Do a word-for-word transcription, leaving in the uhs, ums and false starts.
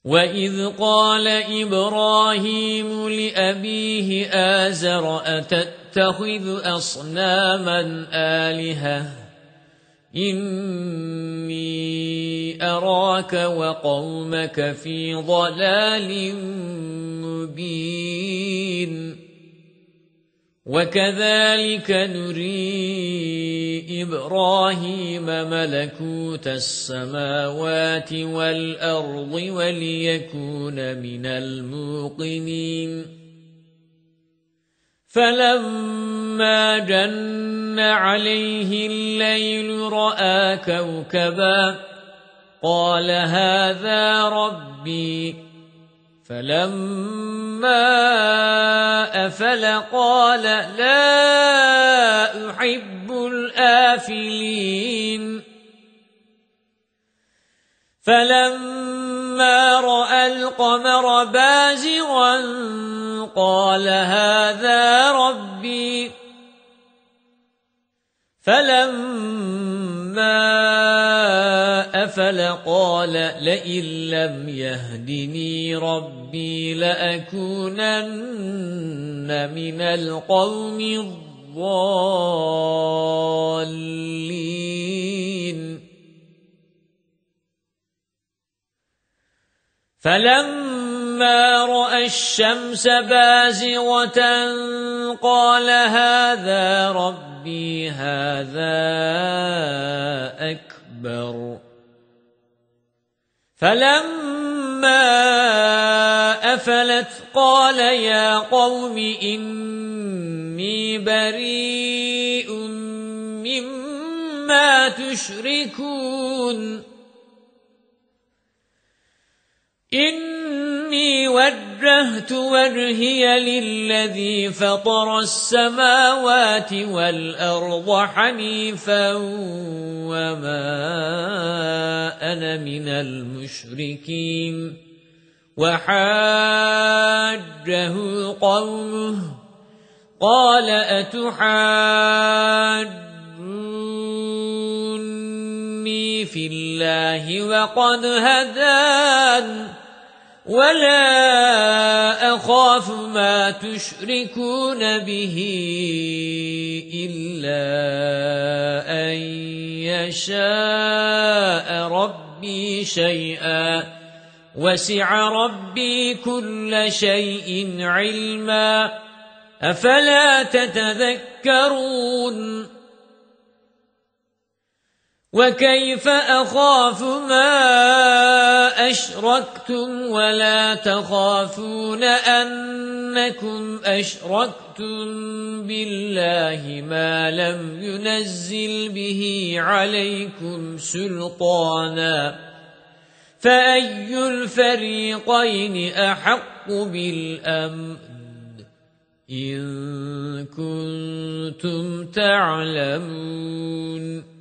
وَإِذْ قَالَ إِبْرَاهِيمُ لِأَبِيهِ آزَرَ أَتَتَّخِذُ أَصْنَامًا آلِهَةً إِنِّي أَرَاكَ وَقَوْمَكَ فِي ضَلَالٍ مُبِينٍ وَكَذَلِكَ نُرِي إِبْرَاهِيمَ مَلَكُوتَ السَّمَاوَاتِ وَالْأَرْضِ وَلِيَكُونَ مِنَ الْمُوقِنِينَ فَلَمَّا جَنَّ عَلَيْهِ اللَّيْلُ رَأَى كَوْكَبًا قَالَ هَذَا رَبِّي فَلَمَّا أَفَلَ قَالَ لَا أُحِبُّ الْآفِلِينَ فَلَمَّا رَأَى الْقَمَرَ بَازِغًا قَالَ هَذَا رَبِّي فَلَمَّا أَفَلَ قَالَ لَئِن لَّمْ يَهْدِنِي رَبِّي لَأَكُونَنَّ مِنَ الْقَوْمِ الضَّالِّينَ فَلَمَّا رَأَى الشَّمْسَ بَازِغَةً قَالَ هَذَا رَبِّي هَذَا أَكْبَرُ فَلَمَّا أَفَلَتْ قَالَ يَا قَوْمِ إِنِّي بَرِيءٌ مِّمَّا تُشْرِكُونَ إِنِّي وَجَّهْتُ وَجْهِيَ لِلَّذِي فَطَرَ السَّمَاوَاتِ وَالْأَرْضَ حَنِيفًا وَمَا أَنَا مِنَ الْمُشْرِكِينَ وَحَاجَّهُ قَوْمُهُ قَالَ أَتُحَاجُّونِّي فِي اللَّهِ وَقَدْ هَدَانِ وَلَا أَخَافُ مَا تُشْرِكُونَ بِهِ إِلَّا أَن يَشَاءَ رَبِّي شَيْئًا وَسِعَ رَبِّي كُلَّ شَيْءٍ عِلْمًا أَفَلَا تَتَذَكَّرُونَ وَكَيْفَ أَخَافُ مَا أَشْرَكْتُمْ وَلَا تَخَافُونَ أَنَّكُمْ أَشْرَكْتُمْ بِاللَّهِ مَا لَمْ يُنَزِّلْ بِهِ عَلَيْكُمْ سُلْطَانًا فَأَيُّ الْفَرِيقَيْنِ أَحَقُّ بِالْأَمْنِ إِن كُنتُمْ تَعْلَمُونَ